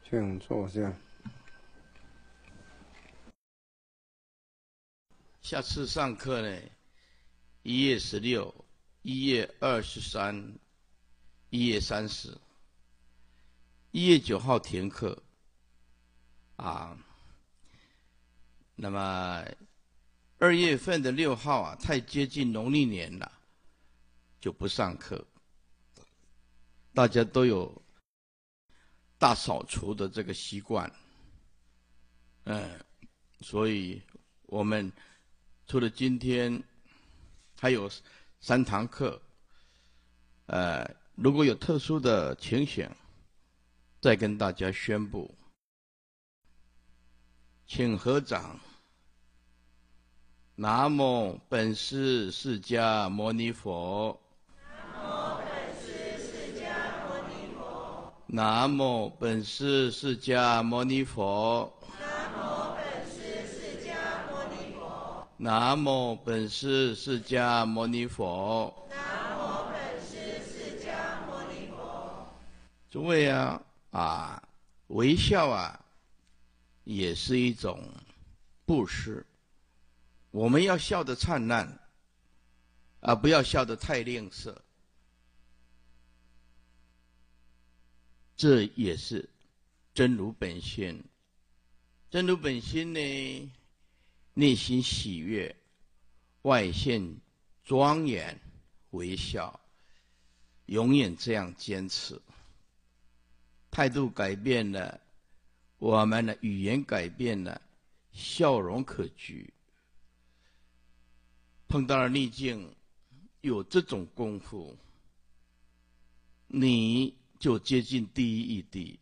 请坐下。 下次上课呢，1月16、1月23、1月30、1月9号停课啊。那么2月份的6号啊，太接近农历年了，就不上课。大家都有大扫除的这个习惯，所以我们除了今天还有3堂课，如果有特殊的情形，再跟大家宣布。请合掌。南无本师释迦牟尼佛。南无本师释迦牟尼佛。南无本师释迦牟尼佛。诸位啊，微笑啊，也是一种布施。我们要笑得灿烂，不要笑得太吝啬。这也是真如本心。真如本心呢，内心喜悦，外现庄严微笑，永远这样坚持。态度改变了，我们的语言改变了，笑容可掬。碰到了逆境，有这种功夫，你就接近第一义谛。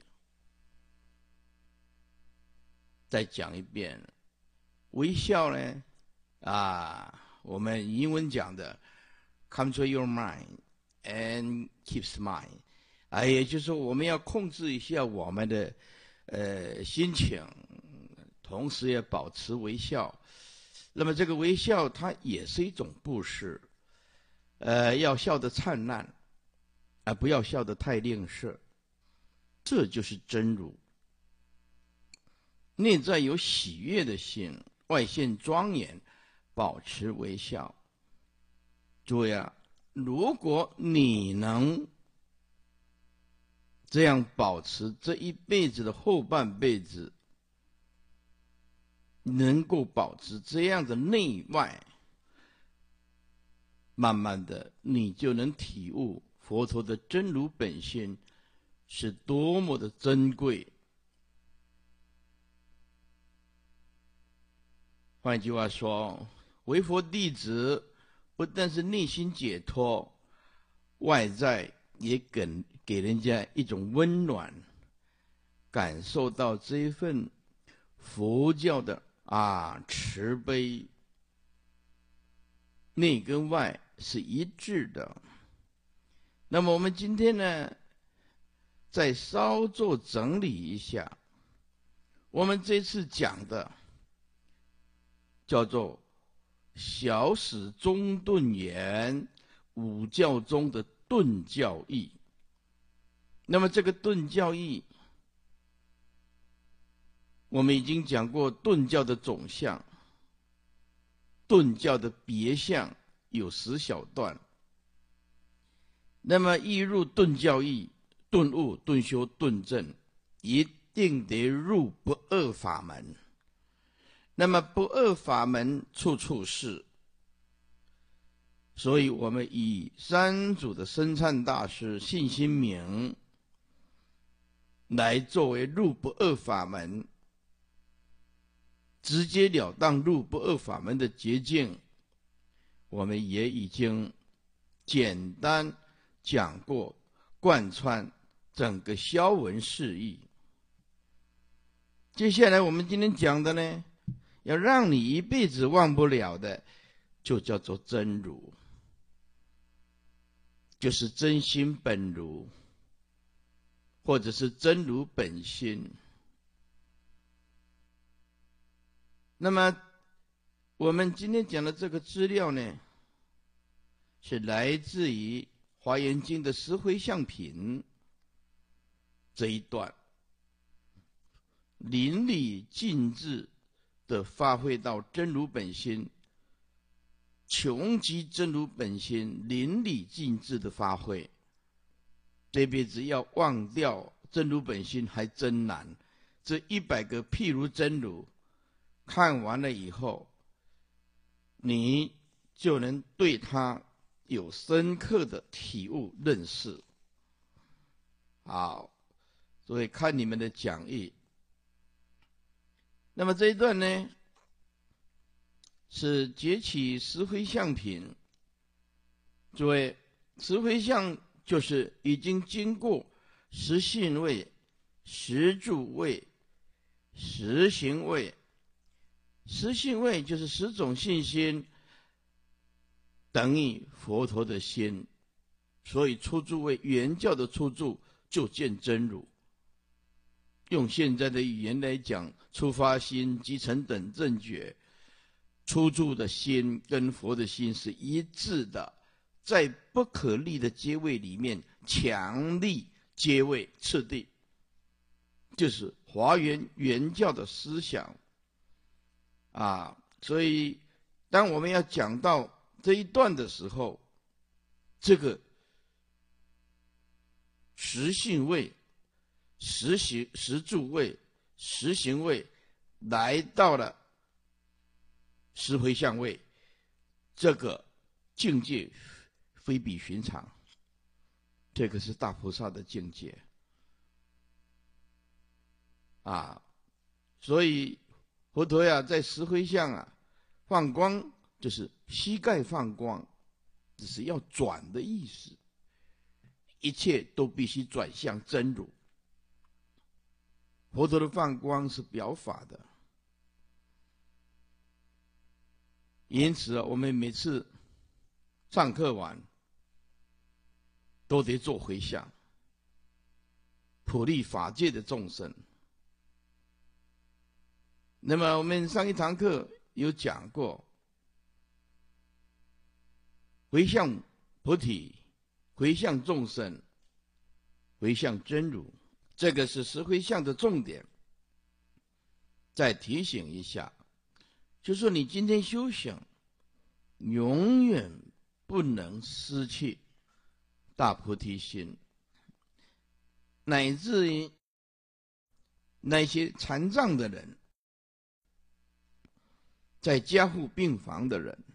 再讲一遍，微笑呢，我们英文讲的 control your mind and keep smile，也就是说我们要控制一下我们的心情，同时也保持微笑。那么这个微笑它也是一种布施，要笑得灿烂，不要笑得太吝啬，这就是真如。内在有喜悦的心，外现庄严，保持微笑。诸位如果你能这样保持这一辈子的后半辈子，能够保持这样的内外，慢慢的你就能体悟佛陀的真如本心是多么的珍贵。换句话说，为佛弟子不但是内心解脱，外在也给人家一种温暖，感受到这一份佛教的慈悲，内跟外是一致的。那么我们今天呢，再稍作整理一下，我们这次讲的叫做小始中顿言，五教中的顿教义。那么这个顿教义，我们已经讲过顿教的总相，顿教的别相有10小段。那么一入顿教义，顿悟、顿修、顿证，一定得入不二法门。那么不二法门处处是，所以我们以三祖的僧璨大师信心明来作为入不二法门，直截了当入不二法门的捷径，我们也已经简单讲过，贯穿整个消文释义。接下来我们今天讲的呢，要让你一辈子忘不了的，就叫做真如，就是真心本如，或者是真如本心。那么我们今天讲的这个资料呢，是来自于《华严经》的十回向品这一段。 淋漓尽致的发挥到真如本心，穷极真如本心，淋漓尽致的发挥。这辈子要忘掉真如本心还真难。这100个譬如真如看完了以后，你就能对它有深刻的体悟认识。好，所以看你们的讲义。那么这一段呢，是结起十回向品。诸位，十回向就是已经经过十信位、十住位、十行位。十信位就是10种信心，等于佛陀的心。所以初住位，原教的初住就见真如。用现在的语言来讲，初发心、即成等正觉，初住的心跟佛的心是一致的，在不可立的阶位里面强力阶位次第，就是华严原教的思想啊。所以当我们要讲到这一段的时候，这个十信位、十住位、十行位来到了十回向位，这个境界非比寻常，这个是大菩萨的境界啊。所以佛陀呀，在十回向啊放光，就是膝盖放光，只是要转的意思，一切都必须转向真如。佛陀的放光是表法的，因此我们每次上课完都得做回向，普利法界的众生。那么我们上一堂课有讲过，回向菩提，回向众生，回向真如，这个是十回向的重点。再提醒一下，就说你今天修行，永远不能失去大菩提心，乃至于那些残障的人，在加护病房的人，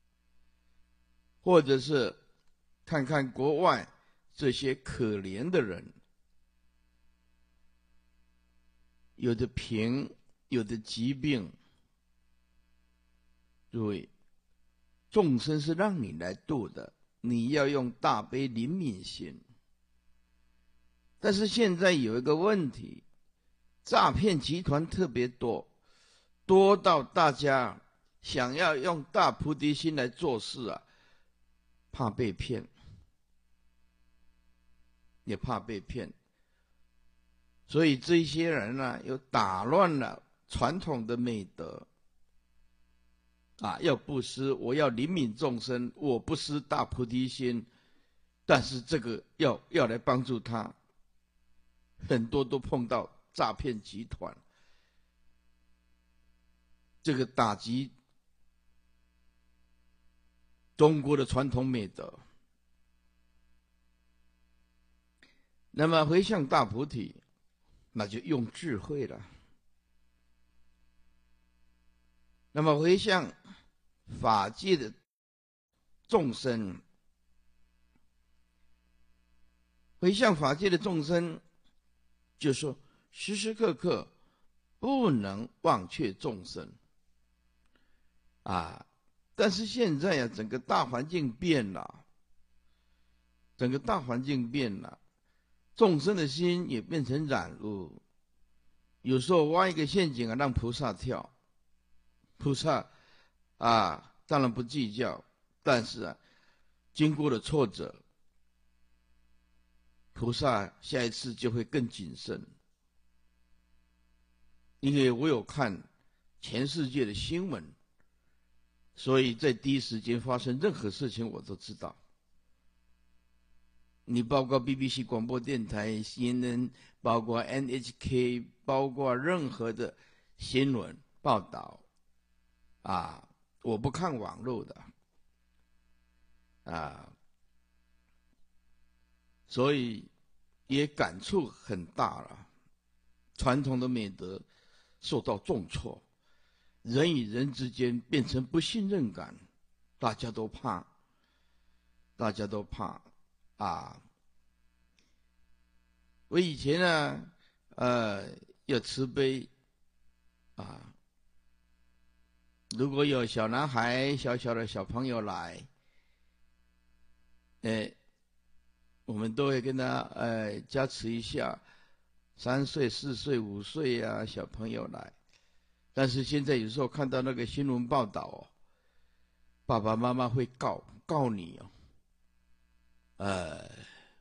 或者是看看国外这些可怜的人，有的贫，有的疾病，诸位，众生是让你来度的，你要用大悲怜悯心。但是现在有一个问题，诈骗集团特别多，多到大家想要用大菩提心来做事啊，怕被骗，也怕被骗。所以这些人呢，又打乱了传统的美德啊，要布施，我要怜悯众生，我不失大菩提心，但是这个要来帮助他，很多都碰到诈骗集团，这个打击中国的传统美德。那么回向大菩提，那就用智慧了。那么回向法界的众生，回向法界的众生，就说时时刻刻不能忘却众生啊。但是现在呀，整个大环境变了，整个大环境变了，众生的心也变成染污。有时候挖一个陷阱啊，让菩萨跳，菩萨啊，当然不计较，但是啊，经过了挫折，菩萨下一次就会更谨慎。因为我有看全世界的新闻，所以在第一时间发生任何事情我都知道。 你包括 BBC 广播电台、CNN，包括 NHK， 包括任何的新闻报道啊，我不看网络的啊，所以也感触很大了。传统的美德受到重挫，人与人之间变成不信任感，大家都怕，大家都怕啊。我以前呢，要慈悲啊，如果有小男孩、小小的小朋友来，我们都会跟他加持一下，3岁、4岁、5岁啊小朋友来。但是现在有时候看到那个新闻报道哦，爸爸妈妈会告你哦，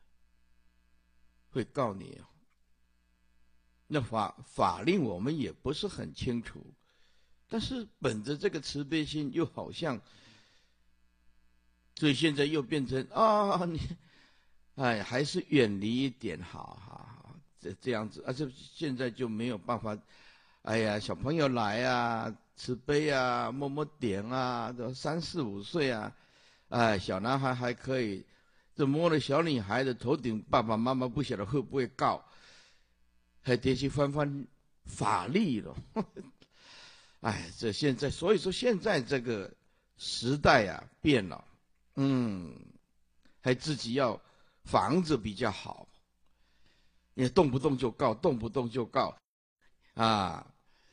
会告你哦。那法令我们也不是很清楚，但是本着这个慈悲心，又好像，所以现在又变成你。还是远离一点好，这样子，且现在就没有办法。小朋友来啊，慈悲啊，摸摸点啊，都3、4、5岁啊，小男孩还可以，这摸了小女孩的头顶，爸爸妈妈不晓得会不会告，还得去翻法律了。这现在，所以说现在这个时代啊变了，还自己要防着比较好，你动不动就告，动不动就告啊。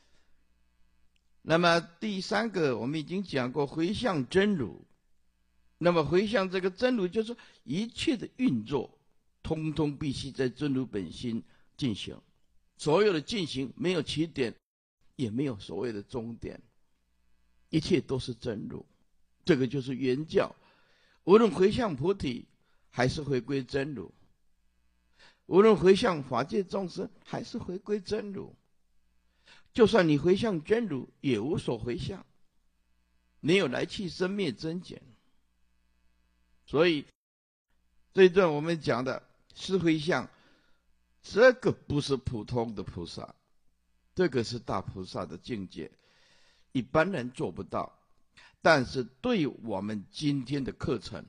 那么第3个，我们已经讲过回向真如。那么回向这个真如，就是说一切的运作，通通必须在真如本心进行。所有的进行没有起点，也没有所谓的终点，一切都是真如。这个就是原教。无论回向菩提，还是回归真如；无论回向法界众生，还是回归真如。就算你回向真如，也无所回向，没有来去生灭增减。所以这一段我们讲的是回向，这个不是普通的菩萨，这个是大菩萨的境界，一般人做不到。但是对我们今天的课程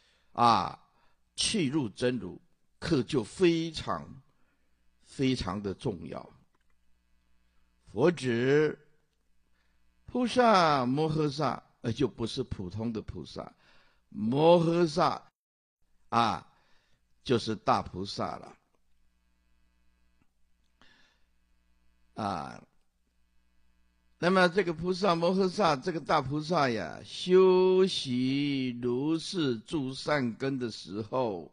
契入真如课就非常非常的重要。佛指菩萨摩诃萨，就不是普通的菩萨，摩诃萨就是大菩萨了那么这个菩萨摩诃萨，这个大菩萨呀，修习如是诸善根的时候，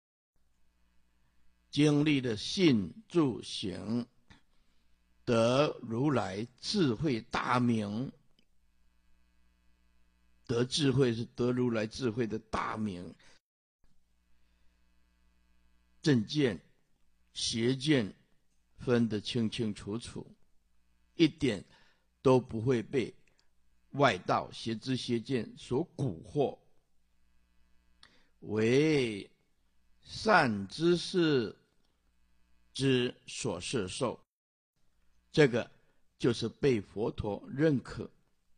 经历了信住行，得如来智慧大名。得智慧是得如来智慧的大名，正见、邪见分得清清楚楚，一点都不会被外道邪知邪见所蛊惑，为善知识之所摄受。这个就是被佛陀认可、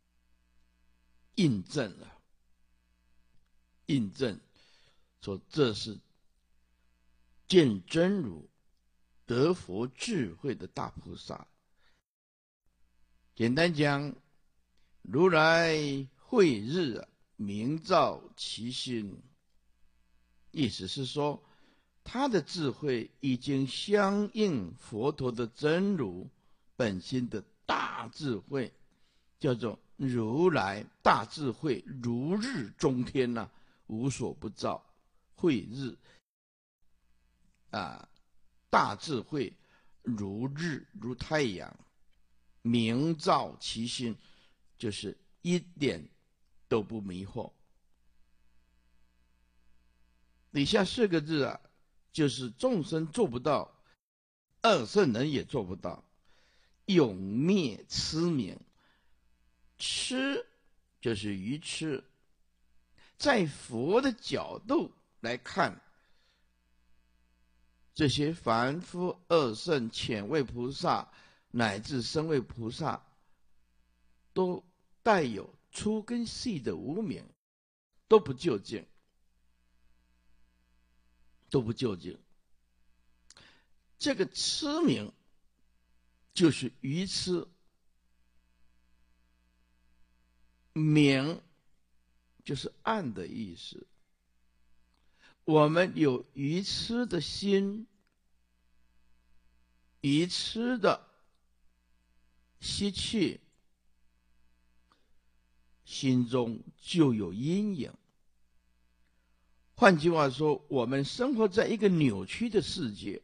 印证了，印证说这是见真如、得佛智慧的大菩萨。简单讲，如来慧日明照其心，意思是说，他的智慧已经相应佛陀的真如本心的大智慧，叫做如来大智慧，如日中天无所不照，慧日大智慧如日如太阳，明照其心，就是一点都不迷惑。底下4个字就是众生做不到，二圣人也做不到，永灭痴名。痴就是愚痴，在佛的角度来看， 这些凡夫、二圣、浅位菩萨乃至声位菩萨，都带有粗跟细的无明，都不究竟，都不究竟。这个痴名就是愚痴，明就是暗的意思。我们有愚痴的心，愚痴的吸气，心中就有阴影。换句话说，我们生活在一个扭曲的世界。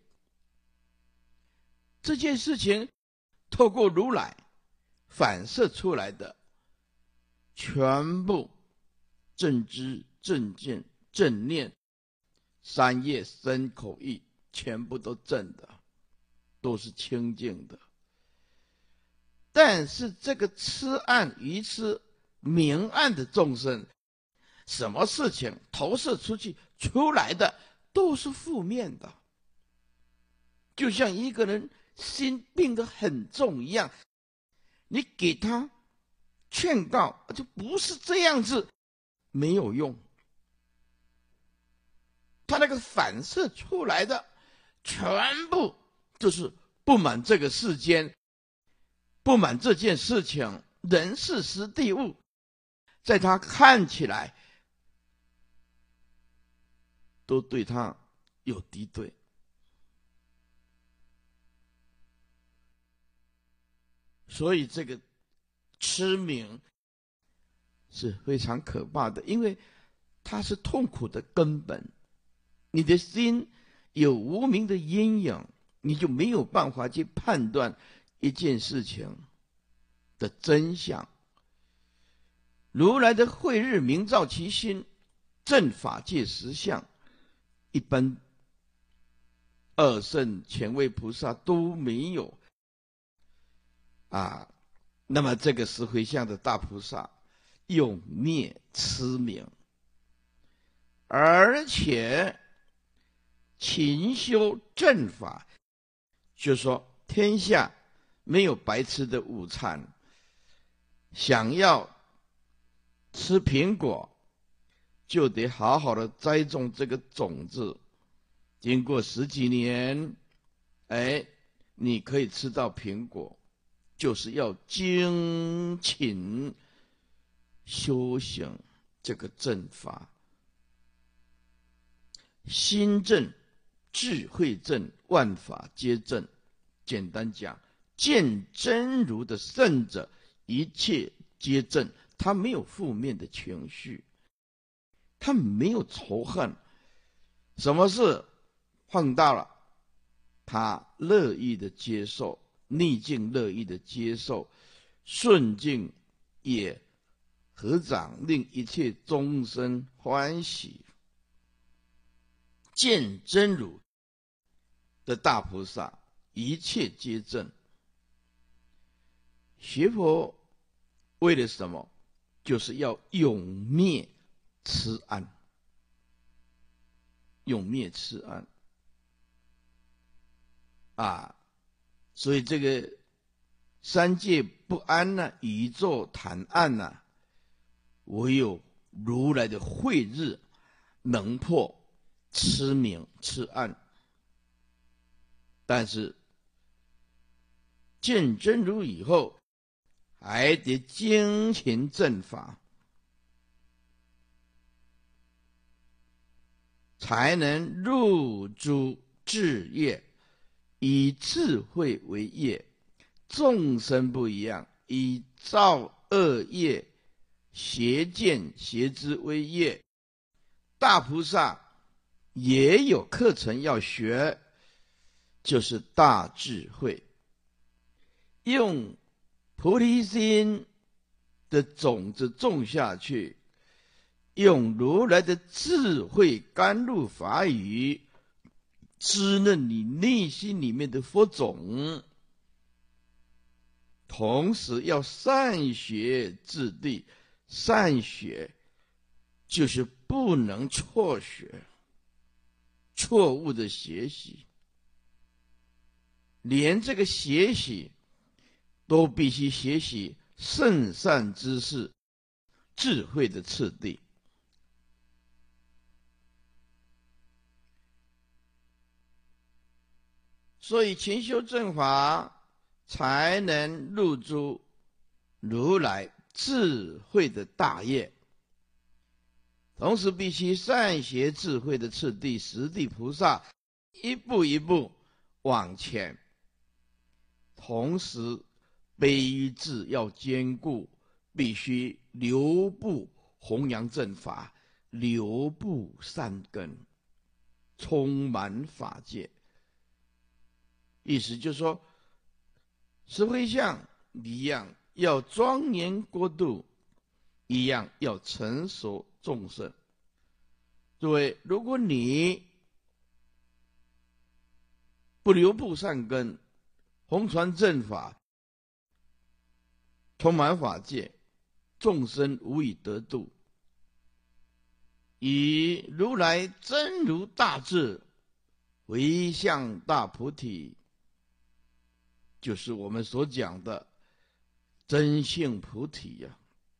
这件事情透过如来反射出来的，全部正知、正见、正念、三业、身、口、意，全部都正的，都是清净的。但是这个痴暗、愚痴、明暗的众生，什么事情投射出去出来的都是负面的，就像一个人心病得很重一样，你给他劝告就不是这样子，没有用。他那个反射出来的全部就是不满这个世间，不满这件事情，人事时地物，在他看起来都对他有敌对。所以这个痴名是非常可怕的，因为它是痛苦的根本。你的心有无明的阴影，你就没有办法去判断一件事情的真相。如来的慧日明照其心，正法界实相，一般二圣前位菩萨都没有啊。那么这个十回向的大菩萨永灭痴名，而且勤修正法，就是说天下没有白吃的午餐。想要吃苹果，就得好好的栽种这个种子，经过10几年，你可以吃到苹果，就是要精勤修行这个正法，心正、智慧正、万法皆正。简单讲，见真如的圣者，一切皆正。他没有负面的情绪，他没有仇恨，什么事碰到了，他乐意的接受，逆境乐意的接受，顺境也合掌，令一切众生欢喜。见真如的大菩萨，一切皆正。学佛为了什么？就是要永灭痴暗，永灭痴暗啊！所以这个三界不安呢，宇宙坦暗呢，唯有如来的慧日能破痴明痴暗。但是见真如以后，还得精勤正法，才能入诸智业，以智慧为业。众生不一样，以造恶业、邪见邪知为业。大菩萨也有课程要学，就是大智慧，用菩提心的种子种下去，用如来的智慧甘露法语滋润你内心里面的佛种，同时要善学自地。善学就是不能错学，错误的学习。 连这个学习都必须学习圣善知识、智慧的次第。所以勤修正法，才能入诸如来智慧的大业。同时必须善学智慧的次第，十地菩萨一步一步往前。同时悲智要兼顾，必须留步弘扬正法，留步善根，充满法界。意思就是说，石灰像一样要庄严国度，一样要成熟众生。诸位，如果你不留步善根，弘传正法，充满法界，众生无以得度。以如来真如大智，唯向大菩提，就是我们所讲的真性菩提呀，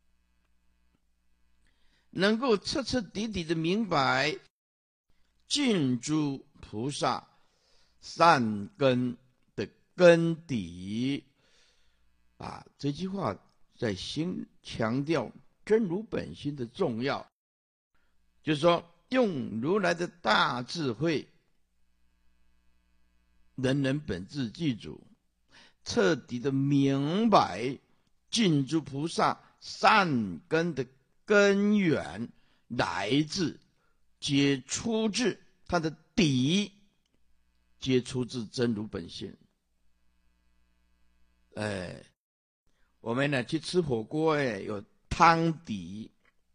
能够彻彻底底的明白尽诸菩萨善根的根底啊，这句话在强调真如本心的重要，就是说用如来的大智慧，人人本自具足，彻底的明白尽诸菩萨善根的根源来自，皆出自它的底，皆出自真如本性。我们呢去吃火锅，有汤底，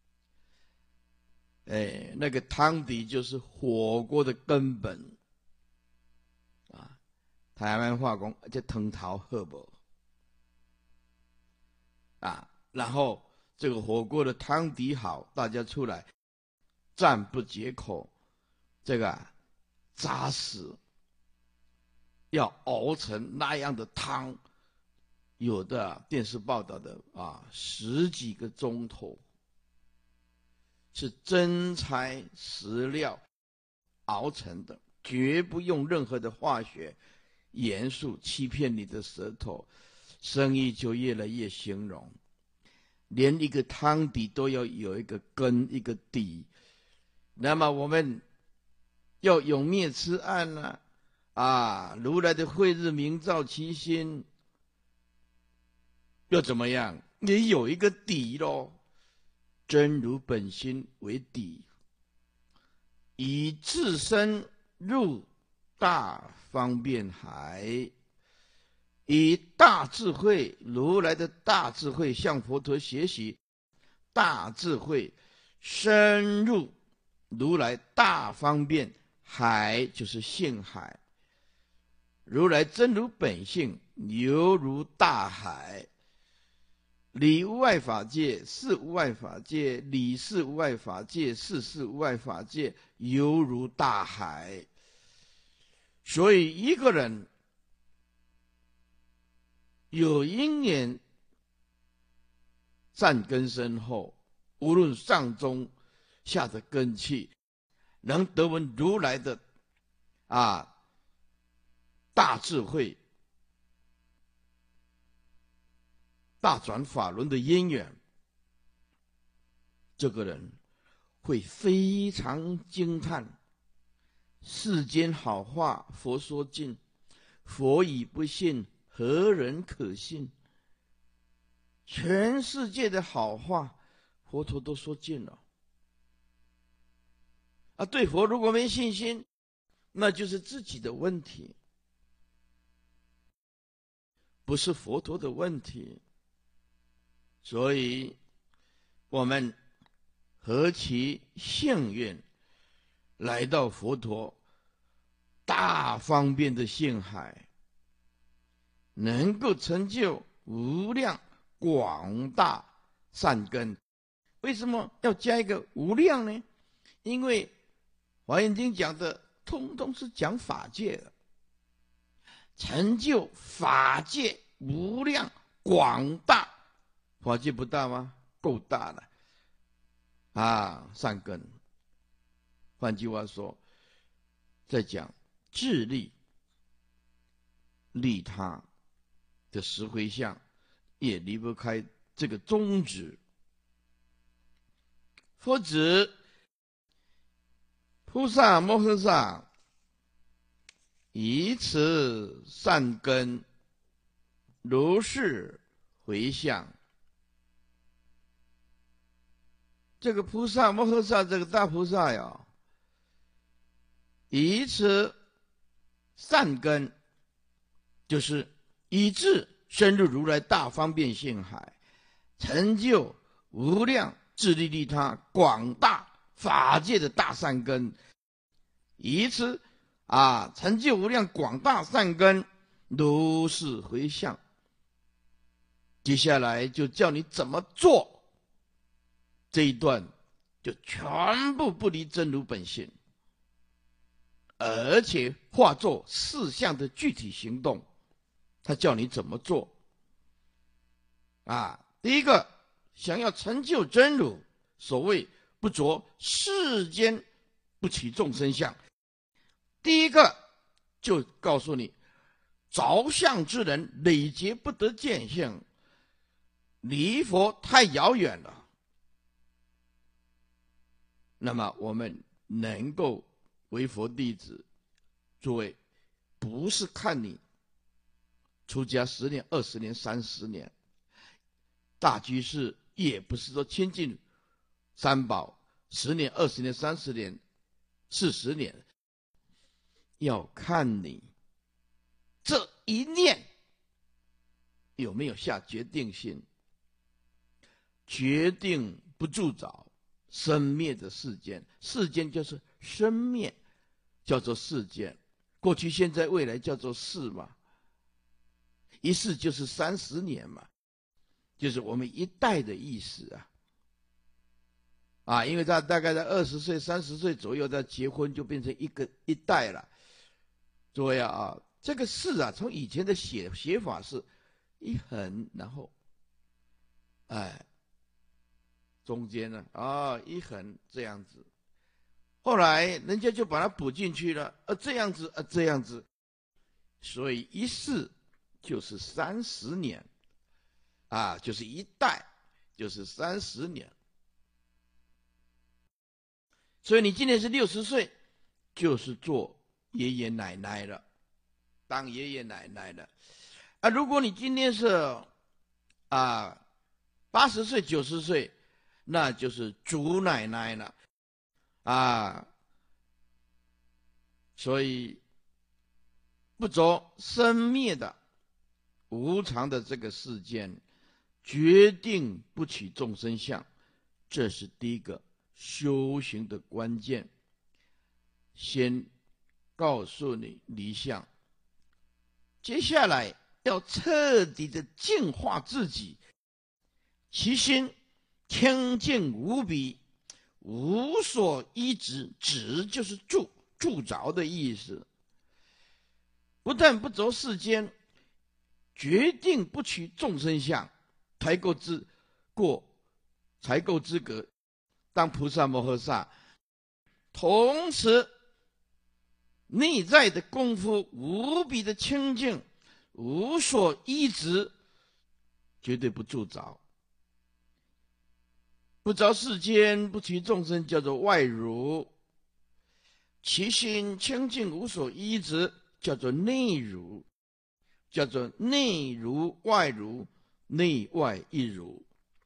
那个汤底就是火锅的根本啊。台湾话讲这汤头好不啊？然后这个火锅的汤底好，大家出来赞不绝口。这个扎实，要熬成那样的汤，有的电视报道的10几个钟头，是真材实料熬成的，绝不用任何的化学元素欺骗你的舌头，生意就越来越兴隆。连一个汤底都要有一个根一个底，那么我们要永灭痴暗呢？如来的慧日明照其心，又怎么样？也有一个底咯，真如本心为底，以自身入大方便海，以大智慧，如来的大智慧，向佛陀学习大智慧，深入如来大方便海，就是性海。如来真如本性犹如大海，理无碍法界，事无碍法界，理事无碍法界，事事无碍法界，犹如大海。所以一个人有因缘善根深厚，无论上中下的根器，能得闻如来的大智慧、大转法轮的因缘，这个人会非常惊叹：世间好话佛说尽，佛以不信，何人可信？全世界的好话，佛陀都说尽了。对佛如果没信心，那就是自己的问题，不是佛陀的问题。所以我们何其幸运，来到佛陀大方便的性海，能够成就无量广大善根。为什么要加一个无量呢？因为华严经讲的通通是讲法界的， 成就法界无量广大，法界不大吗？够大了啊！善根，换句话说，在讲自利利他的十回向，也离不开这个宗旨。佛指菩萨摩诃萨以此善根如是回向。这个菩萨摩诃萨，这个大菩萨呀，以此善根，就是以致深入如来大方便性海，成就无量自利利他广大法界的大善根，以此成就无量广大善根，如是回向。接下来就叫你怎么做，这一段就全部不离真如本性，而且化作四项的具体行动。他叫你怎么做第一个，想要成就真如，所谓不着世间不起众生相，第一个就告诉你，着相之人累劫不得见相，离佛太遥远了。那么我们能够为佛弟子，诸位不是看你出家10年、20年、30年，大居士也不是说亲近三宝10年、20年、30年、40年，要看你这一念有没有下决定性，决定不助找生灭的世间。世间就是生灭，叫做世间，过去现在未来叫做世嘛，一世就是30年嘛，就是我们一代的意思因为他大概在20岁、30岁左右，他结婚就变成一代了。诸位这个世从以前的写法是一横，然后中间呢一横这样子，后来人家就把它补进去了，这样子这样子，所以一世就是30年就是一代就是30年。所以你今年是60岁，就是做爷爷奶奶了，当爷爷奶奶了如果你今天是80岁、90岁，那就是祖奶奶了所以不着生灭的无常的这个世间，决定不起众生相，这是第一个修行的关键。先告诉你离相，接下来要彻底的净化自己，其心清净无比，无所依止，止就是住着的意思。不但不着世间，决定不取众生相，才够资格当菩萨摩诃萨。同时内在的功夫无比的清净，无所依止，绝对不住着。不着世间，不取众生，叫做外如；其心清净无所依止，叫做内如。叫做内如外如，内外一如。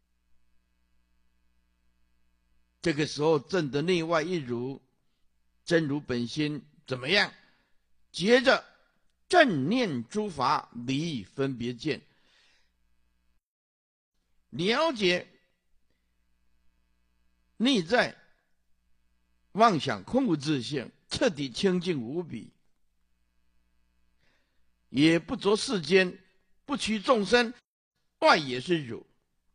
这个时候证得内外一如，真如本心怎么样？接着正念诸法离分别见，了解内在妄想空无自性，彻底清净无比，也不着世间，不取众生，外也是如。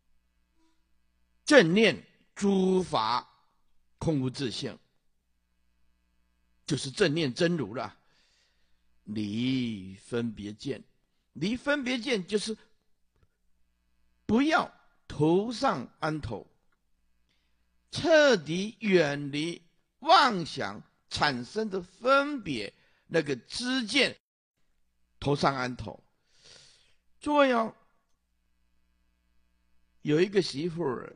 正念诸法空无自性，就是正念真如了。 离分别见。离分别见就是不要头上安头，彻底远离妄想产生的分别那个知见，头上安头。诸位哦，有一个媳妇儿，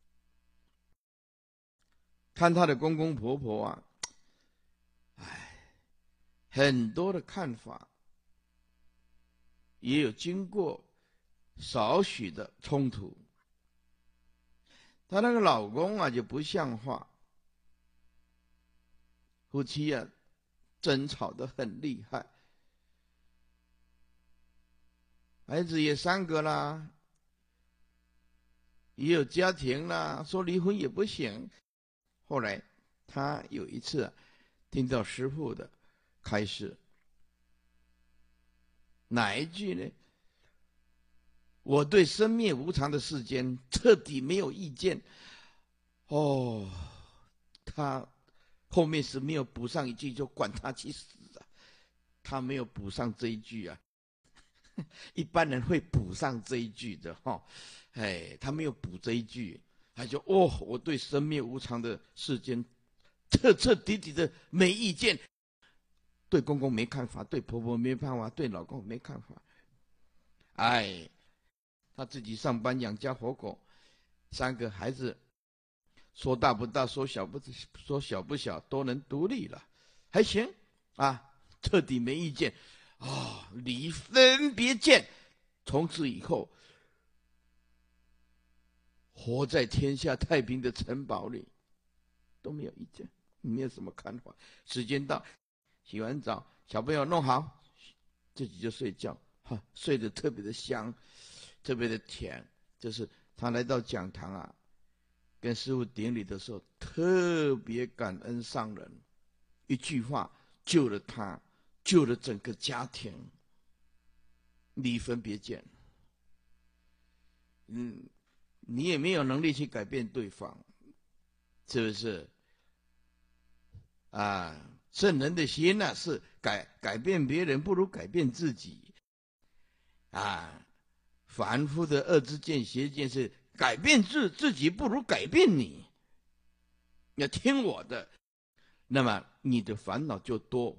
看她的公公婆婆啊，很多的看法，也有经过少许的冲突。她那个老公啊就不像话，夫妻啊争吵得很厉害，孩子也3个啦，也有家庭啦，说离婚也不行。后来他有一次听到师父的开示，哪一句呢？我对生灭无常的世间彻底没有意见。哦，他后面是没有补上一句，就管他去死啊！他没有补上这一句啊，一般人会补上这一句的哈。他没有补这一句，他就我对生灭无常的世间彻彻底底的没意见，对公公没看法，对婆婆没办法，对老公没看法。他自己上班养家活口，3个孩子，说大不大，说小不小，都能独立了，还行啊，彻底没意见离分别见，从此以后活在天下太平的城堡里，都没有意见，没有什么看法。时间到，洗完澡，小朋友弄好，自己就睡觉，睡得特别的香，特别的甜。这是他来到讲堂啊，跟师父顶礼的时候，特别感恩上人，一句话救了他，救了整个家庭。离分别见，你也没有能力去改变对方，是不是？圣人的心呢，是改变别人不如改变自己。凡夫的恶知见、邪见是改变自己不如改变你。要听我的，那么你的烦恼就多。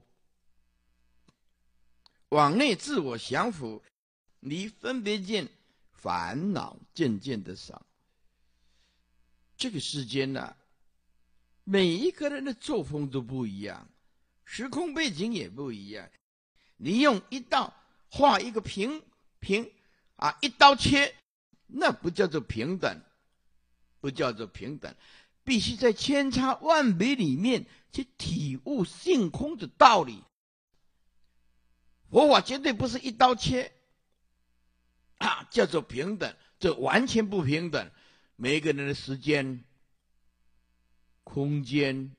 往内自我降伏，离分别见，烦恼渐渐的少。这个世间呢，每一个人的作风都不一样，时空背景也不一样。你用一刀画一个平一刀切，那不叫做平等，不叫做平等。必须在千差万别里面去体悟性空的道理。佛法绝对不是一刀切叫做平等，这完全不平等。每一个人的时间、空间、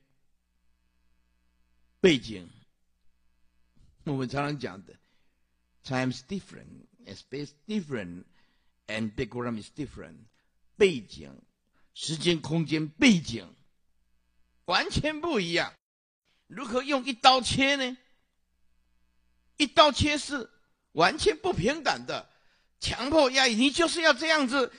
背景，我们常常讲的 time is different, space different, and background is different。 背景、时间、空间、背景完全不一样，如何用一刀切呢？一刀切是完全不平等的，强迫压抑，你就是要这样子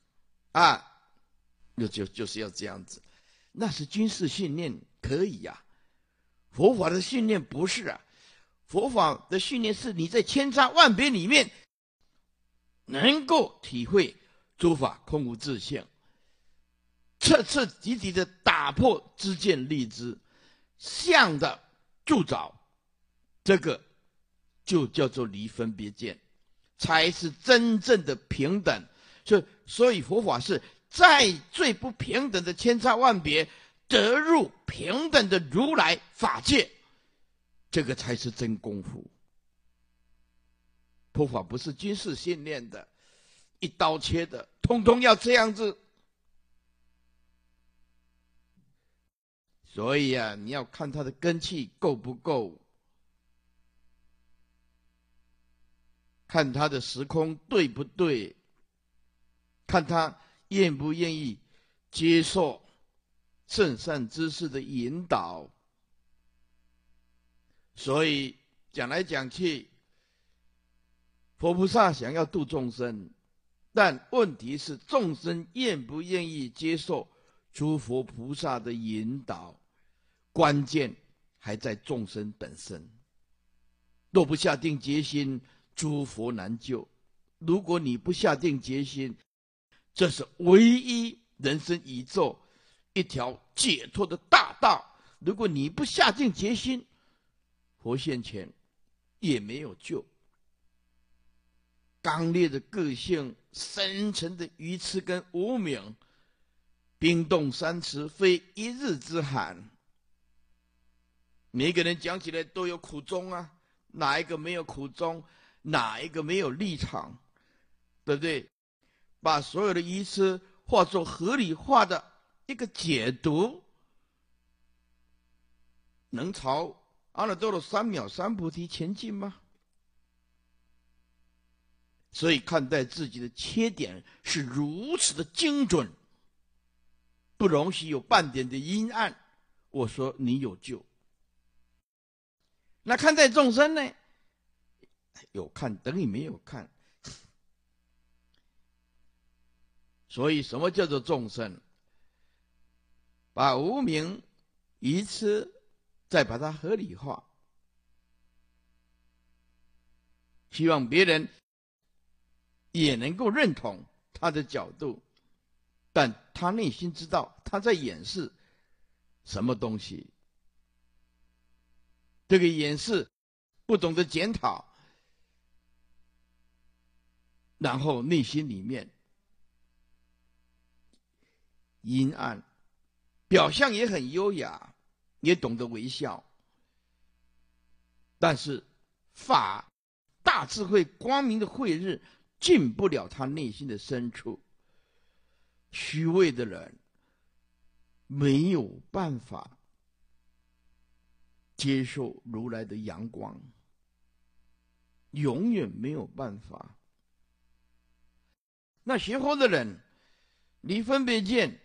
就是要这样子，那是军事训练可以佛法的训练不是佛法的训练是你在千差万别里面能够体会诸法空无自性，彻彻底底的打破知见立知相的铸造，这个就叫做离分别见，才是真正的平等。所以佛法是在最不平等的千差万别得入平等的如来法界，这个才是真功夫。佛法不是军事训练的，一刀切的，通通要这样子。所以你要看他的根气够不够，看他的时空对不对，看他愿不愿意接受圣善知识的引导。所以讲来讲去，佛菩萨想要度众生，但问题是众生愿不愿意接受诸佛菩萨的引导？关键还在众生本身。若不下定决心，诸佛难救。如果你不下定决心，这是唯一人生宇宙一条解脱的大道。如果你不下定决心，佛现前也没有救。刚烈的个性，深沉的愚痴跟无明，冰冻三尺非一日之寒。每个人讲起来都有苦衷啊，哪一个没有苦衷？哪一个没有立场？对不对？把所有的愚痴化作合理化的一个解读，能朝阿耨多罗三藐三菩提前进吗？所以看待自己的缺点是如此的精准，不容许有半点的阴暗。我说你有救。那看待众生呢？有看等于没有看。所以什么叫做众生？把无明愚痴再把它合理化，希望别人也能够认同他的角度，但他内心知道他在掩饰什么东西。这个掩饰不懂得检讨，然后内心里面阴暗，表象也很优雅，也懂得微笑，但是法大智慧光明的慧日进不了他内心的深处。虚伪的人没有办法接受如来的阳光，永远没有办法。那学佛的人离分别见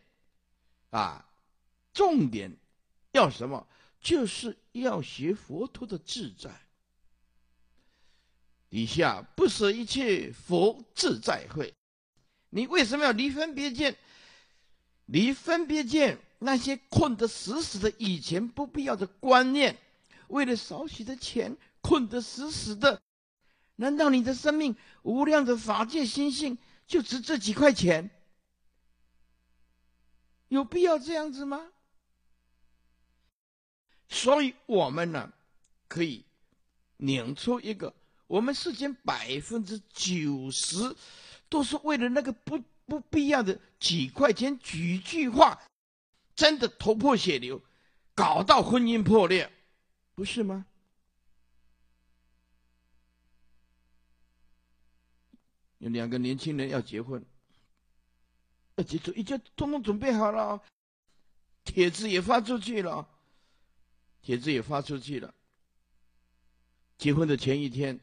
重点要什么？就是要学佛陀的自在。底下不舍一切佛自在会。你为什么要离分别见？离分别见那些困得死死的以前不必要的观念，为了少许的钱困得死死的。难道你的生命无量的法界心性就值这几块钱？有必要这样子吗？所以我们呢，可以拧出一个，我们世间90%都是为了那个不必要的几块钱几句话，真的头破血流，搞到婚姻破裂，不是吗？有2个年轻人要结婚，已经通通准备好了，帖子也发出去了。结婚的前一天，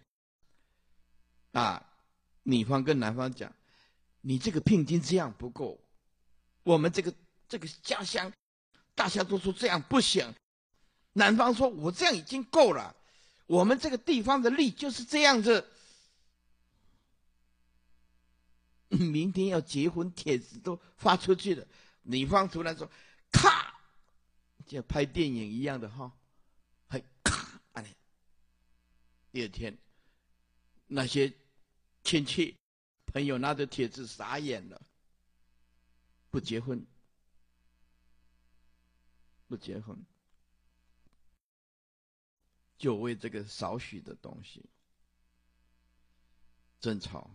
女方跟男方讲：“你这个聘金这样不够，我们这个家乡大家都说这样不行。”男方说：“我这样已经够了，我们这个地方的力就是这样子。”明天要结婚，帖子都发出去了，女方突然说：“咔！”像拍电影一样的哈，还咔！第二天，那些亲戚朋友拿着帖子傻眼了，不结婚，就为这个少许的东西争吵。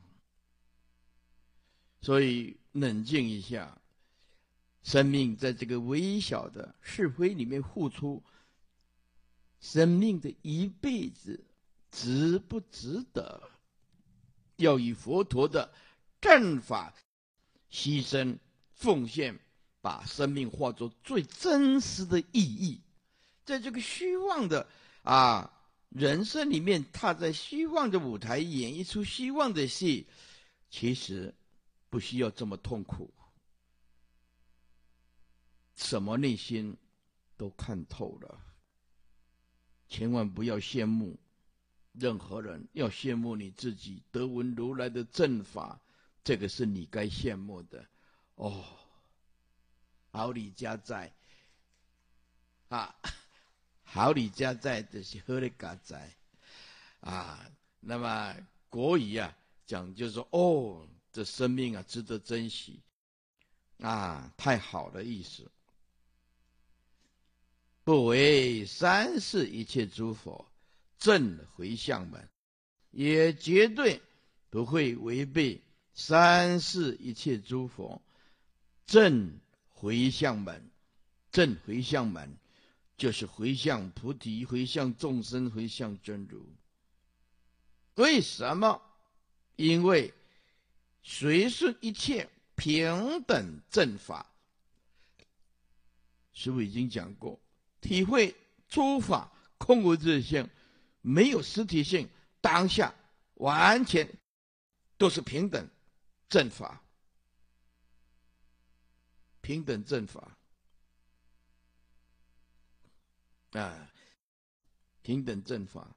所以冷静一下，生命在这个微小的是非里面付出，生命的一辈子值不值得？要以佛陀的正法牺牲奉献，把生命化作最真实的意义。在这个虚妄的人生里面，踏在虚妄的舞台，演一出虚妄的戏，其实不需要这么痛苦。什么内心都看透了，千万不要羡慕任何人要羡慕你自己得闻如来的正法，这个是你该羡慕的。哦，好李家在啊，好李家在就是好的家在啊。那么国语啊讲就是说，哦，这生命啊值得珍惜啊，太好的意思。不为三世一切诸佛正回向门，也绝对不会违背三世一切诸佛正回向门。正回向门就是回向菩提，回向众生，回向真如。为什么？因为随顺一切平等正法。师父已经讲过，体会诸法空无自性，没有实体性，当下完全都是平等正法，平等正法啊，平等正法，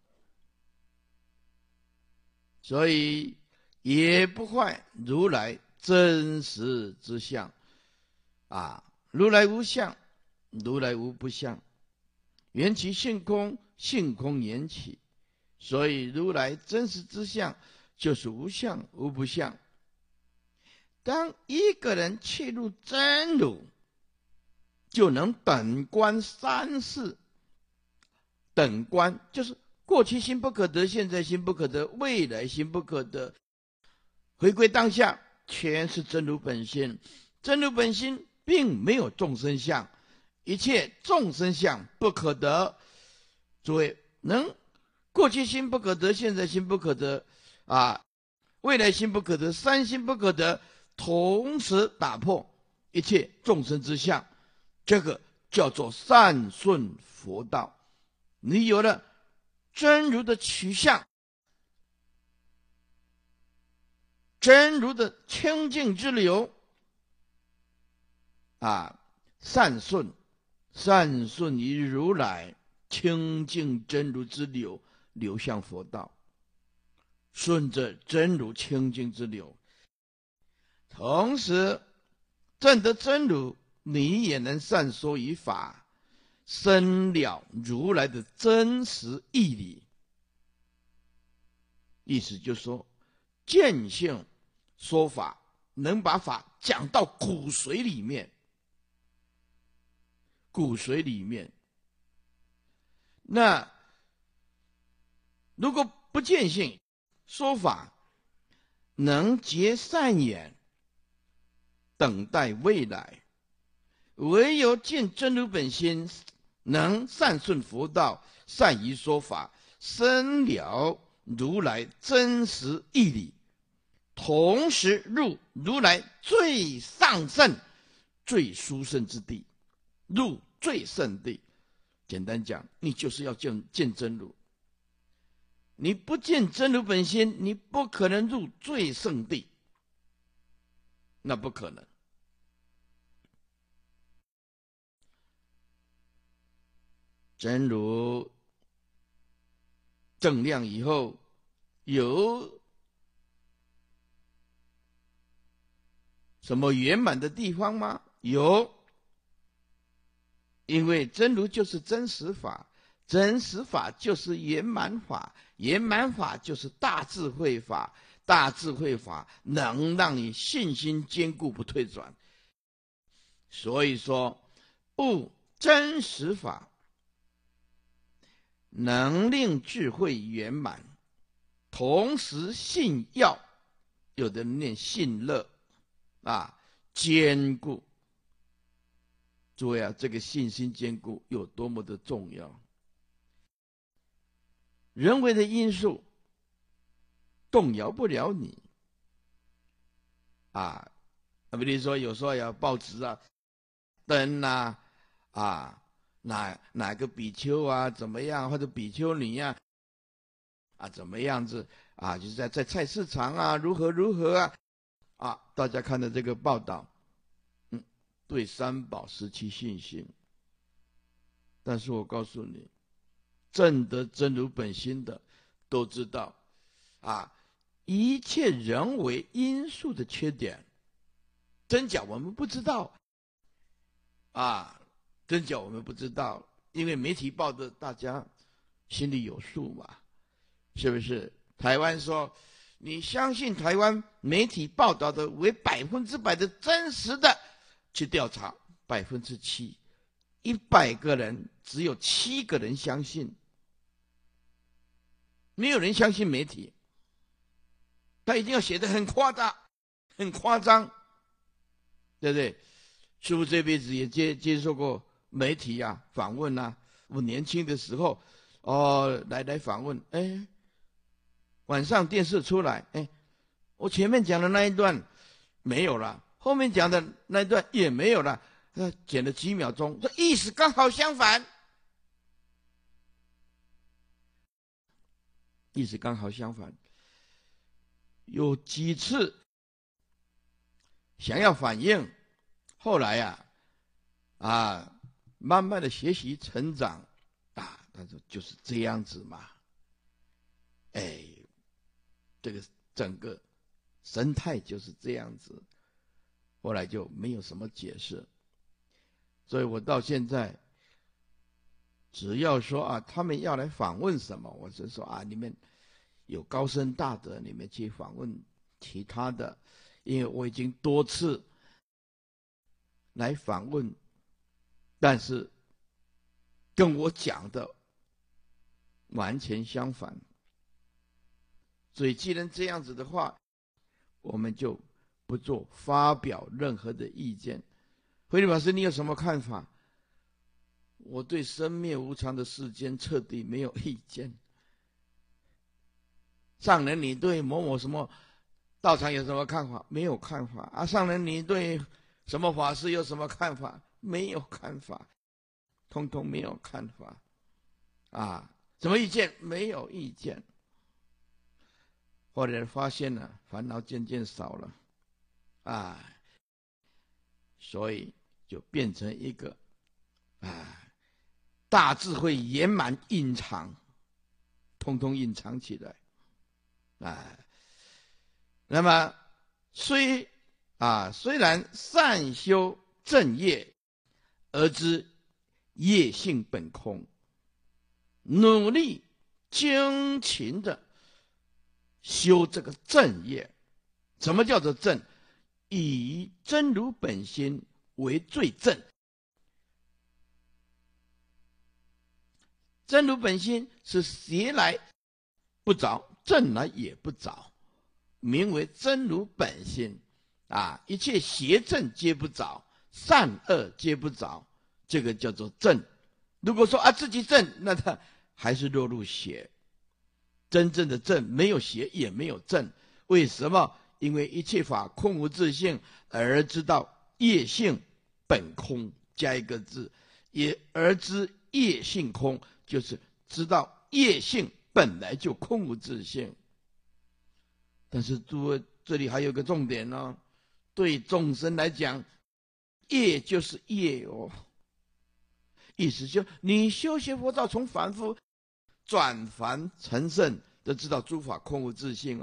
所以也不坏如来真实之相啊。如来无相，如来无不相，缘起性空，性空缘起，所以如来真实之相就是无相无不相。当一个人切入真如，就能等观三世。等观就是过去心不可得，现在心不可得，未来心不可得。回归当下，全是真如本心。真如本心并没有众生相，一切众生相不可得。诸位，能过去心不可得，现在心不可得啊，未来心不可得，三心不可得，同时打破一切众生之相，这个叫做善顺佛道。你有了真如的取向，真如的清净之流啊，善顺于如来清净真如之流，流向佛道，顺着真如清净之流，同时证得真如，你也能善说于法，深了如来的真实义理。意思就是说，见性说法，能把法讲到骨髓里面，骨髓里面。那如果不见性说法，能结善缘，等待未来。唯有见真如本心，能善顺佛道，善于说法，深了如来真实义理，同时入如来最上圣、最殊胜之地，入最圣地。简单讲，你就是要见真如。你不见真如本心，你不可能入最圣地，那不可能。真如正量以后，有什么圆满的地方吗？有，因为真如就是真实法，真实法就是圆满法，圆满法就是大智慧法，大智慧法能让你信心坚固不退转。所以说，悟真实法能令智慧圆满，同时信要，有的人念信乐啊，坚固。诸位啊，这个信心坚固有多么的重要？人为的因素动摇不了你啊。比如说有时候有报纸啊、登啊哪个比丘啊怎么样，或者比丘尼啊怎么样子啊，就是在菜市场啊如何啊，大家看到这个报道，对三宝失去信心。但是我告诉你，证得真如本心的， 都知道啊，一切人为因素的缺点，真假我们不知道啊，真假我们不知道，因为媒体报的大家心里有数嘛，是不是？台湾说你相信台湾媒体报道的为100%的真实的，去调查7%，100个人只有7个人相信，没有人相信媒体，他一定要写得很夸大、很夸张，对不对？师父这辈子也接受过媒体啊访问啊，我年轻的时候来访问，晚上电视出来，我前面讲的那一段没有了，后面讲的那一段也没有了，剪了几秒钟，这意思刚好相反，意思刚好相反。有几次想要反应，后来慢慢的学习成长他说就是这样子嘛，这个整个生态就是这样子，后来就没有什么解释。所以我到现在只要说他们要来访问什么，我就说你们有高深大德，你们去访问其他的，因为我已经多次来访问，但是跟我讲的完全相反。所以既然这样子的话，我们就不做发表任何的意见。慧律法师，你有什么看法？我对生灭无常的世间彻底没有意见。上人，你对某某什么道场有什么看法？没有看法上人，你对什么法师有什么看法？没有看法，通通没有看法什么意见？没有意见。后来发现了烦恼渐渐少了所以就变成一个大智慧圆满隐藏，通通隐藏起来那么虽然善修正业，而知业性本空，努力精勤的修这个正业。什么叫做正？以真如本心为最正。真如本心是邪来不着，正来也不着，名为真如本心一切邪正皆不着，善恶皆不着，这个叫做正。如果说自己正，那他还是落入邪。真正的正没有邪也没有正，为什么？因为一切法空无自性，而知道业性本空，加一个字，也而知业性空，就是知道业性本来就空无自性。但是诸位，这里还有个重点对众生来讲，业就是业意思就你修学佛道，从凡夫转凡成圣，都知道诸法空无自性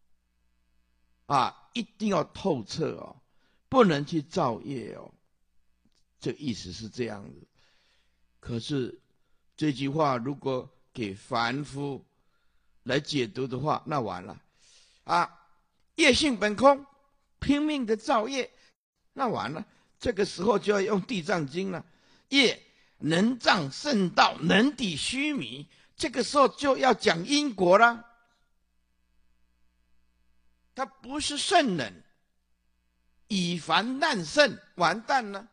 一定要透彻不能去造业这意思是这样子。可是这句话如果给凡夫来解读的话，那完了业性本空，拼命的造业，那完了。这个时候就要用地藏经了，业能障圣道，能抵须弥，这个时候就要讲因果了。他不是圣人，以凡难圣，完蛋了。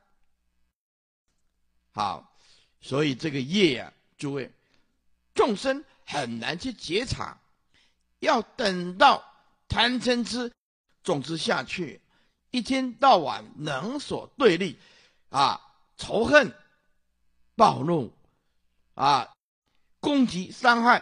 好，所以这个业诸位，众生很难去觉察，要等到贪嗔痴种子下去，一天到晚能所对立仇恨、暴怒攻击、伤害，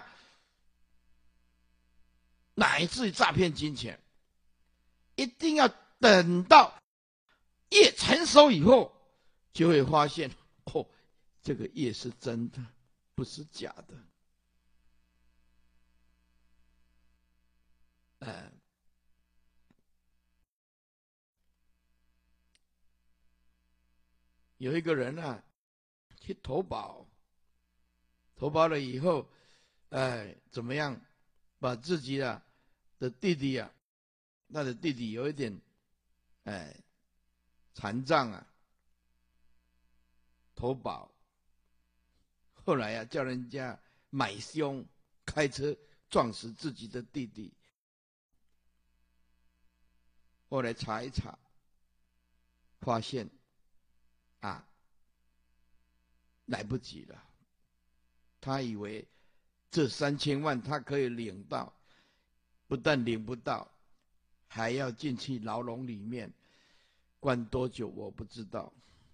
乃至诈骗金钱，一定要等到业成熟以后，就会发现这个业是真的，不是假的。 有一个人啊，去投保，投保了以后，怎么样？把自己的弟弟啊，他的弟弟有一点，残障啊，投保，后来叫人家买凶，开车撞死自己的弟弟。后来查一查，发现来不及了。他以为这3000万他可以领到，不但领不到，还要进去牢笼里面，关多久我不知道。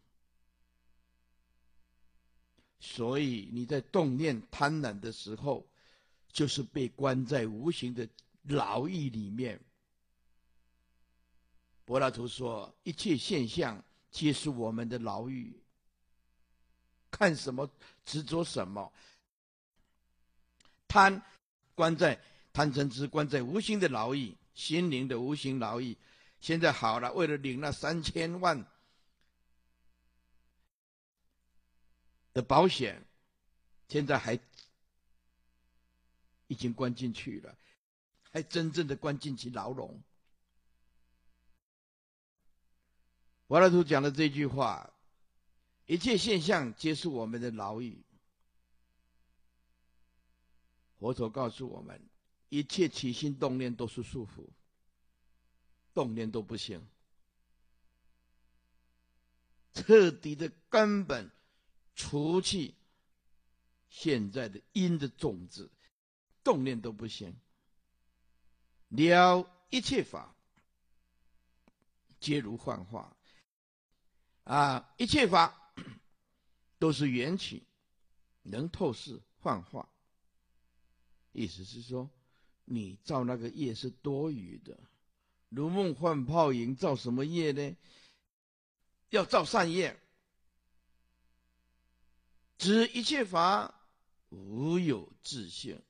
所以你在动念贪婪的时候，就是被关在无形的牢狱里面。柏拉图说，一切现象皆是我们的牢狱，看什么执着什么。贪关在贪嗔痴，关在无形的牢狱，心灵的无形牢狱。现在好了，为了领那3000万的保险，现在还已经关进去了，还真正的关进去牢笼。柏拉图讲的这句话，一切现象皆是我们的牢狱。佛陀告诉我们，一切起心动念都是束缚，动念都不行，彻底的根本除去现在的因的种子，动念都不行。了一切法皆如幻化，一切法都是缘起，能透视幻化。意思是说，你造那个业是多余的。如梦幻泡影，造什么业呢？要造善业。知一切法无有自性，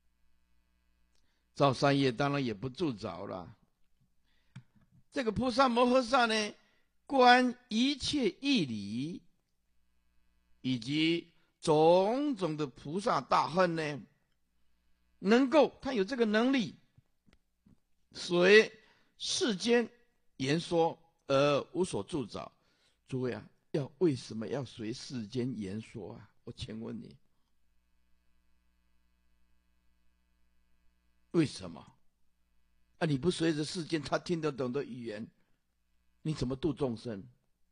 造善业当然也不助着了。这个菩萨摩诃萨呢，观一切义理以及种种的菩萨大恨呢，能够他有这个能力，随世间言说而无所助着。诸位为什么要随世间言说啊？我请问你，为什么？你不随着世间他听得懂的语言，你怎么度众生？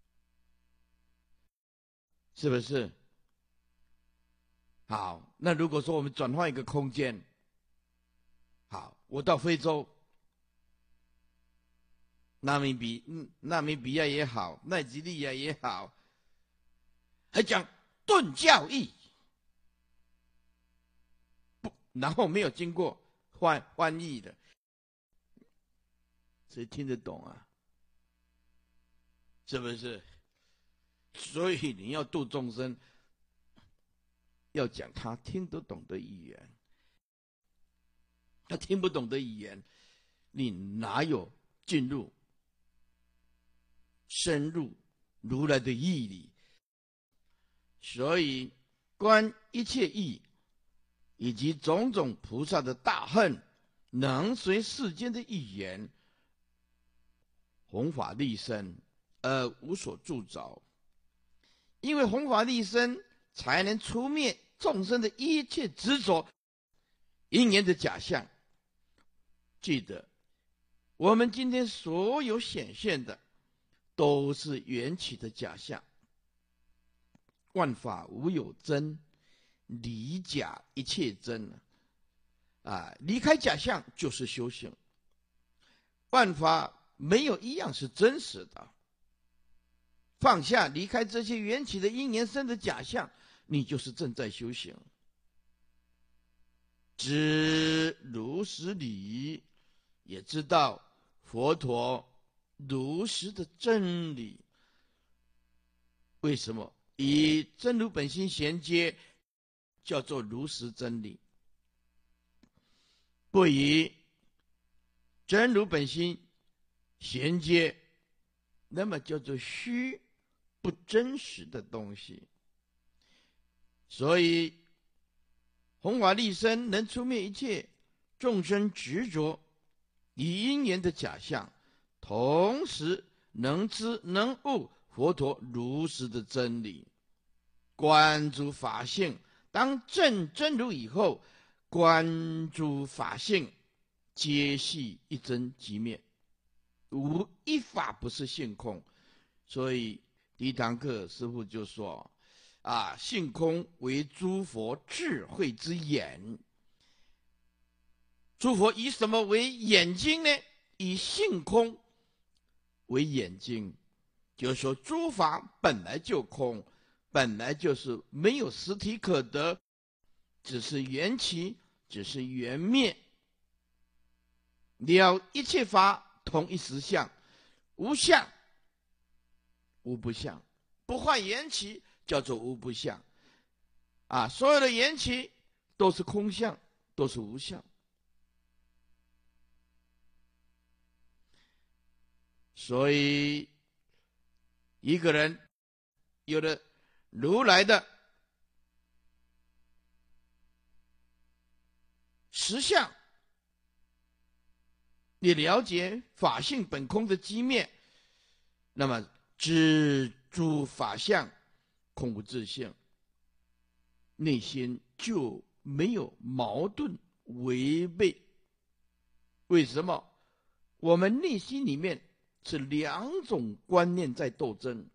是不是？好，那如果说我们转换一个空间，好，我到非洲，纳米比亚也好，奈及利亚也好，还讲顿教义，不，然后没有经过翻译的，谁听得懂啊？是不是？所以你要度众生，要讲他听得懂的语言。他听不懂的语言，你哪有进入深入如来的义理？所以观一切义以及种种菩萨的大恨，能随世间的语言弘法利生而无所助着。因为弘法利生，才能除灭众生的一切执着因缘的假象。记得，我们今天所有显现的，都是缘起的假象。万法无有真，离假一切真。离开假象就是修行。万法没有一样是真实的。放下离开这些缘起的因缘生的假象，你就是正在修行。知如实理，也知道佛陀如实的真理。为什么以真如本心衔接，叫做如实真理？不以真如本心衔接，那么叫做虚，不真实的东西。所以弘法利生能除灭一切众生执着以因缘的假象，同时能知能悟佛陀如实的真理。观诸法性，当证真如以后，观诸法性皆系一真即灭，无一法不是性空。所以第一堂课师父就说性空为诸佛智慧之眼。诸佛以什么为眼睛呢？以性空为眼睛，就是说诸法本来就空，本来就是没有实体可得，只是缘起，只是缘灭。了一切法同一实相，无相无不相，不坏缘起叫做无不相。所有的缘起都是空相，都是无相。所以一个人有了如来的实相，你了解法性本空的机灭，那么知诸法相空无自性，内心就没有矛盾违背。为什么？我们内心里面是两种观念在斗争。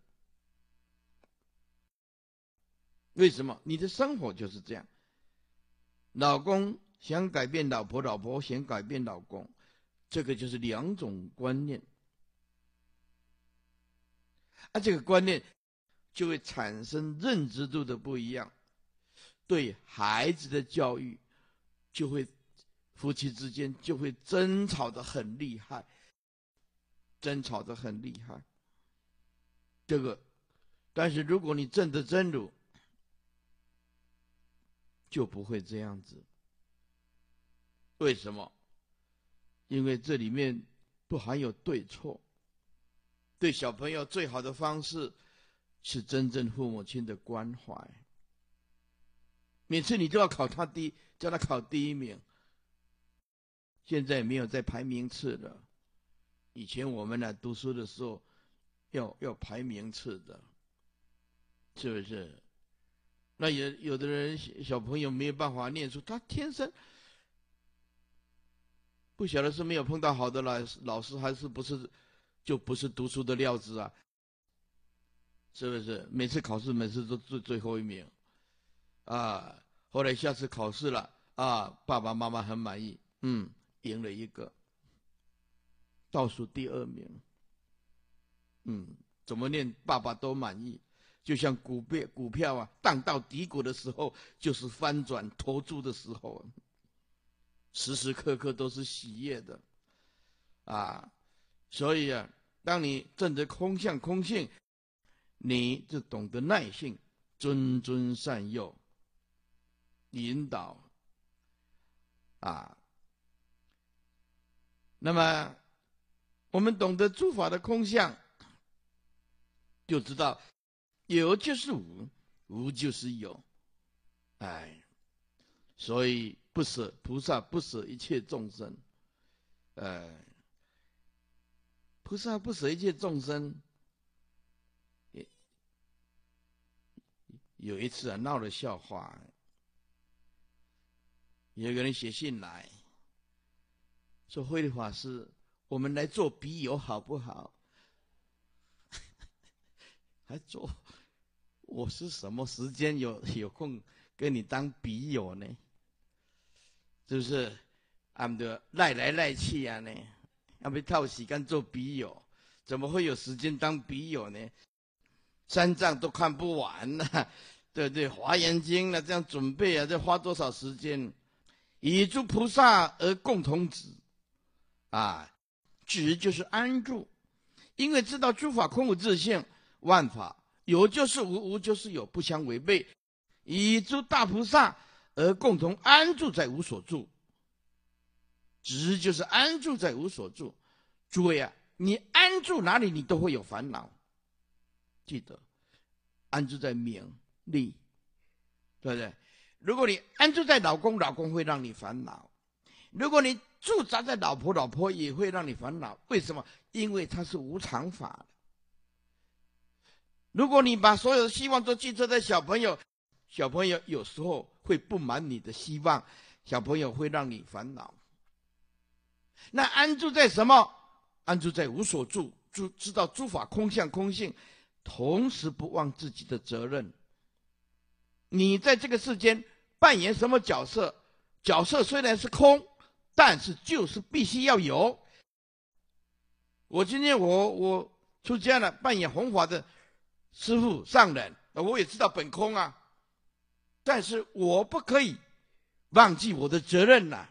为什么？你的生活就是这样，老公想改变老婆，老婆想改变老公，这个就是两种观念。这个观念就会产生认知度的不一样，对孩子的教育就会，夫妻之间就会争吵得很厉害，争吵得很厉害。这个，但是如果你证得真如，就不会这样子。为什么？因为这里面不含有对错。对小朋友最好的方式是真正父母亲的关怀。每次你都要考他叫他考第一名。现在没有在排名次了，以前我们读书的时候要排名次的，是不是？那有的人小朋友没有办法念书，他天生不晓得是没有碰到好的老师，还是就不是读书的料子啊？是不是？每次考试每次都最后一名后来下次考试了爸爸妈妈很满意，赢了一个，倒数第2名，怎么念爸爸都满意。就像股票荡到低谷的时候，就是翻转投注的时候，时时刻刻都是喜悦的所以当你证得空相空性，你就懂得耐性，谆善诱，引导那么我们懂得诸法的空相，就知道有就是无，无就是有。所以不舍菩萨不舍一切众生，菩萨不舍一切众生。有一次闹了笑话，有一个人写信来说：“慧律法师，我们来做笔友好不好？”还做？我是什么时间有空跟你当笔友呢？是不是？俺们的赖来赖去呢？要不套时间做笔友，怎么会有时间当笔友呢？三藏都看不完对不对？华严经这样准备这花多少时间？以诸菩萨而共同止止就是安住，因为知道诸法空无自性，万法有就是无，无就是有，不相违背。以诸大菩萨而共同安住在无所住。 执就是安住在无所住。诸位啊，你安住哪里，你都会有烦恼。记得，安住在名利，对不对？如果你安住在老公，老公会让你烦恼；如果你驻扎在老婆，老婆也会让你烦恼。为什么？因为它是无常法的。如果你把所有的希望都寄托在小朋友，小朋友有时候会不满你的希望，小朋友会让你烦恼。那安住在什么？安住在无所住，知道诸法空相空性，同时不忘自己的责任。你在这个世间扮演什么角色？角色虽然是空，但是就是必须要有。我今天我出家了，扮演弘法的师父上人，我也知道本空啊，但是我不可以忘记我的责任呐、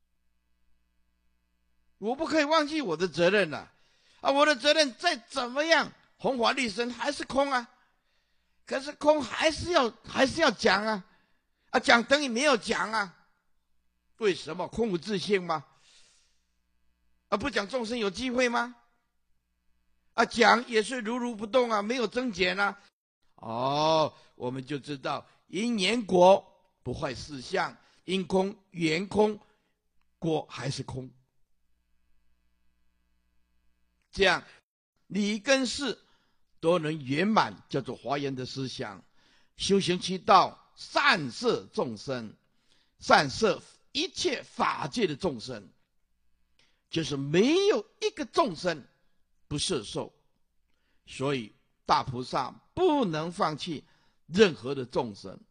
我不可以忘记我的责任呐、我的责任再怎么样弘法利生还是空啊，可是空还是要讲啊，讲等于没有讲啊。为什么？空无自性吗？不讲众生有机会吗？讲也是如不动啊，没有增减啊。我们就知道因缘果不坏事相，因空缘空，果还是空。这样理跟事都能圆满，叫做华严的思想。修行其道，善摄众生，善摄一切法界的众生，就是没有一个众生不摄受。所以大菩萨不能放弃任何的众生，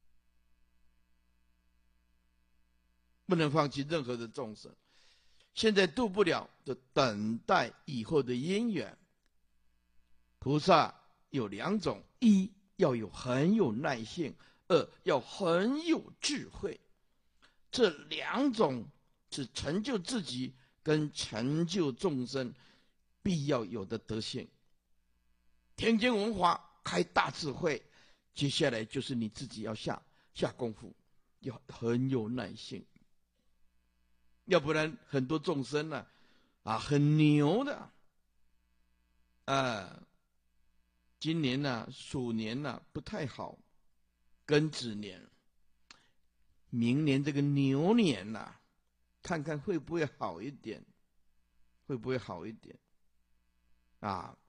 不能放弃任何的众生。现在度不了，就等待以后的因缘。菩萨有两种：一要很有耐性，二要很有智慧。这两种是成就自己跟成就众生必要有的德性。天经文化开大智慧，接下来就是你自己要下功夫，要很有耐性。要不然很多众生呢，很牛的，今年呢鼠年呢不太好，庚子年，明年这个牛年呢，看看会不会好一点，会不会好一点？